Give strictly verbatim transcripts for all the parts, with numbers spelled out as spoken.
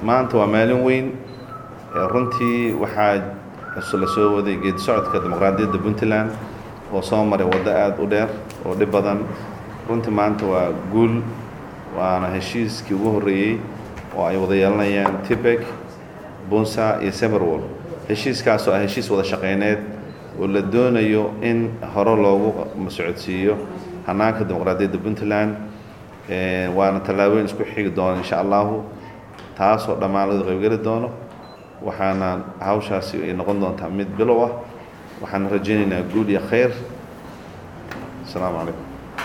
maanta waa maalin weyn runtii waxaa la soo waday geedi socodka dimuqraadiyadda Puntland oo soo maray waddo aad u dheer oo dhib badan runtii maanta waa guul waana heshiiskii ugu horreeyay oo ay wada yeelanayaan Tibek Bunsa iyo Severwall heshiiskaas oo ah heshiis wada shaqeyneed oo la doonayo in hore loogu mas'uudsiiyo hanaanka dimuqraadiyadda Puntland ee waana tallaabooyin isku xigi doona insha Allah taas oo dhammaan la qaybgeli doono waxaana hawshaasi ay noqon doontaa mid bilow ah waxaan rajaynaynaa guul iyo khayr assalaamu calaykum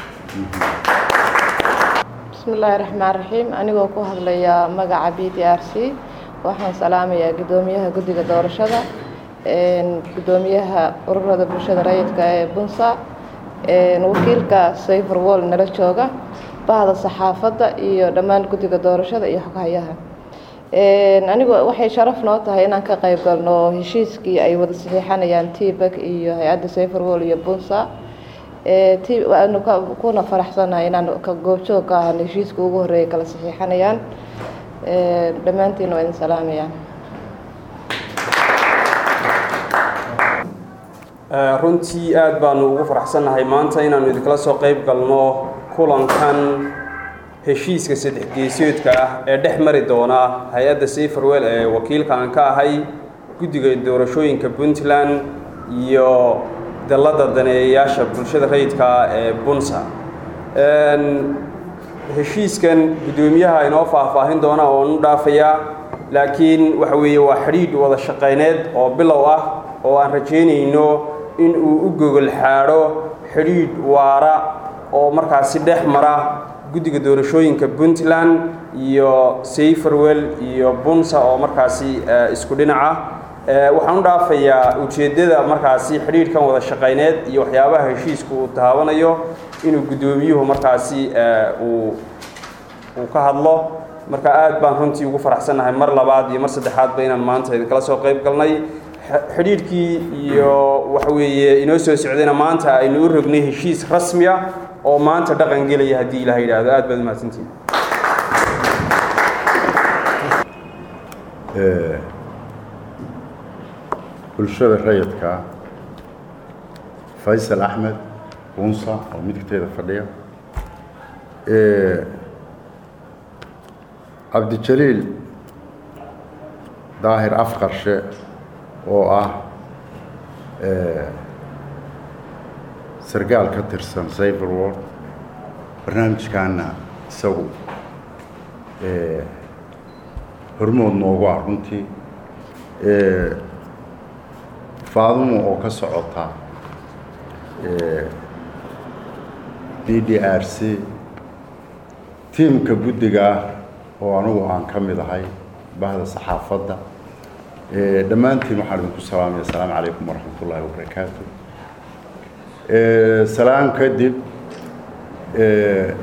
bismillaahi raxmaani raxiim anigoo ku hadlaya magaca B D R C waxaan salaamayaa gudoomiyaha guddiga doorashada een gudoomiyaha ururada bulshada rayidka ee Bunsa een wakiilka Severwall nala jooga bahda saxaafadda iyo dhammaan guddiga doorashada iyo xoghayaha een anigu waxay sharaf noo tahay inaan ka qayb galno heshiiskii ay wada saxiixanayaan Tibek iyo hay'adda Severwall iyo Bunsa ee tii waanu kuna faraxsanahay inaan ka goobjoog ka ahay heshiiska ugu horeeyay kala saxiixanayaan ee dhamaantiin waa idin salaamayaan runtii aad baanu ugu faraxsanahay maanta inaanu idinkala soo qayb galno kulankan heshiiska saddex geesoodka ah ee dhex mari doona hay'adda Severwall ee wakiilka aan ka ahay guddiga doorashooyinka Puntland iyo dalada daneeyaasha bulshada rayidka ee Bunsa een heshiiskan gudoomiyaha inoo faahfaahin doona oo u dhaafaya laakiin waxa weeye waa xiriir wada shaqeyneed oo bilow ah oo aan rajeynayno in uu u gogol xaaro xiriir waara oo markaas dhex mara guddiga doorashooyinka Puntland iyo Severwall iyo Bunsa oo markaas isku dhinaca waxaan u dhaafayaa ujeedada markaas xiriirkan wada shaqeyneed iyo waxyaabaha heshiisku uu taabanayo inuu gudoomiyuhu markaas uu uu ka hadlo marka aad baan runtii ugu faraxsanahay mar labaad iyo mar saddexaad ba inaan maanta idin kala soo qayb galnay xiriirkii iyo waxa weeye inoo soo socdayna maanta aynu u rognay heshiis rasmi ah oo maanta dhaqan gelaya hadii Ilaahay yiraahdo aad baad u mahadsantiin ee bulshada rayidka Faisal Ahmed Bunsa oo midkeeda fadhiya ee Abdi Jalil Daahir Afqarshe oo ah ee sargaal ka tirsan Severwall barnaamijkaana isagu ee hormood noogu ah runtii ee faadumo oo ka socota ee B D R C tiimka guddiga oo anigu aan ka mid ahay bahda saxaafadda ee dhamaantiin waxaan idinku salaamayaa assalaamu calaykum waraxmatullaahi wabarakaatuh ee salaam kadib ee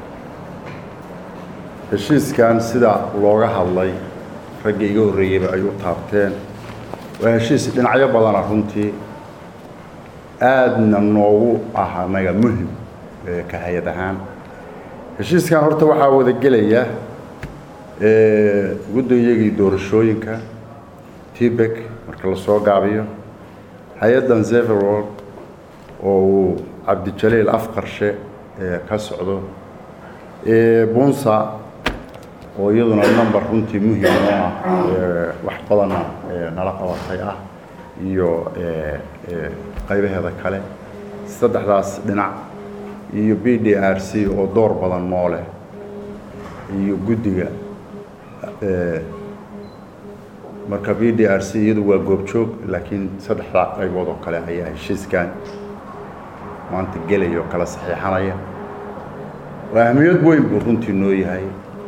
heshiiskan sida looga hadlay ragga iga horreeyay ay u taabteen waa heshiis dhinacyo badan ah runtii aadna noogu ah anaga muhiim ka hay'ad ahaan heshiiskan horta waxaa wada gelaya ee guddigii doorashooyinka Tibek marka la soo gaabiyo hay'addan Severwall oo Abdi Jalil Afqarshe ee ka socdo ee Bunsa oo iyaduna number runtii muhiim ah ee wax badan ee nala qabatay ah iyo ee qaybaheeda kale saddexdaas dhinac iyo B D R C oo door badan noole iyo guddiga ee marka B D R C iyadu waa goobjoog laakiin saddexda qaybood oo kale ayaa heshiiskan maanta gelayo kala saxiixanaya waa ahmiyad weyn buu runtii noo yahay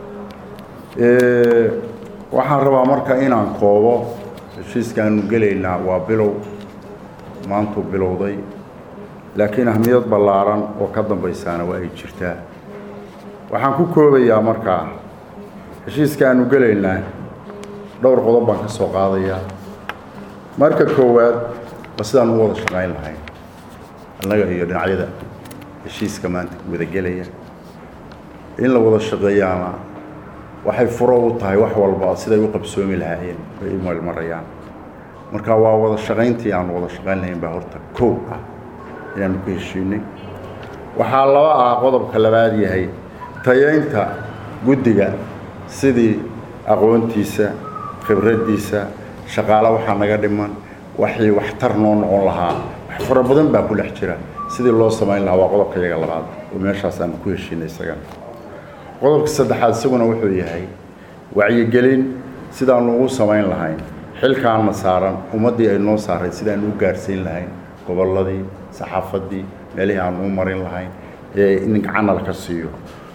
ee waxaan rabaa marka inaan koobo heshiiskan gelaynaa waa bilow maanta bilowday laakiin ahmiyad ballaaran oo ka dambaysaana waa ay jirtaa waxaan ku koobayaa marka heshiiskan gelaynaa dhowr qodob baan ka soo qaadayaa marka koowaad sidaan u wada shaqayn lahayn annaga iyo dhinacyada heshiiska maanta wada gelaya in la wada shaqeeyana waxay furo u tahay wax walba siday u qabsoomi lahaayeen bay u meelmarayaan marka waa wada shaqayntii aan wada shaqayn lahayn baa horta kow ah inaanu ku heshiinay waxaa laba ah qodobka labaad yahay tayaynta guddiga sidii aqoontiisa khibraddiisa shaqaale waxaa naga dhiman waxay waxtar noo noqon lahaa wax fara badan baa ku dhex jira sidii loo samayn lahaa waa qodobka iyaga labaad oo meeshaas aanu ku heshiinay isagana qodobka saddexaad isaguna wuxuu yahay wacyigelin sidaanu ugu samayn lahayn xilkaanna saaran ummaddii ay noo saaray sidaanu u gaarsiin lahayn gobolladii saxaafaddii meelihii aanu u marin lahayn ee in gacanal ka siiyo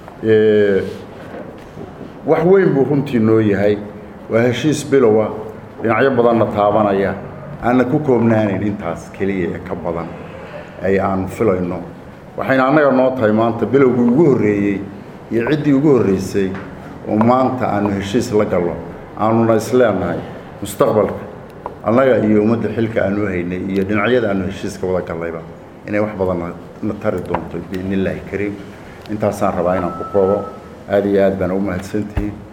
wax weyn buu runtii noo yahay waa heshiis bilowa dhinacyo badanna taabanaya aanna ku koobnaanayn intaas keliya ee ka badan ay aanu filayno waxayna annaga noo tahay maanta bilowgii ugu horreeyey iyo ciddii ugu horreysay oo maanta aanu heshiis la gallo aanuna isleenahay mustaqbalka annaga iyo ummadda xilka aanu haynay iyo dhinacyada aanu heshiiska wada gallayba inay wax badan na tari doonto biidnillaahi kariim intaasaan rabaa inaan ku qoobo aad iyo aad baan ugu mahadsantihiin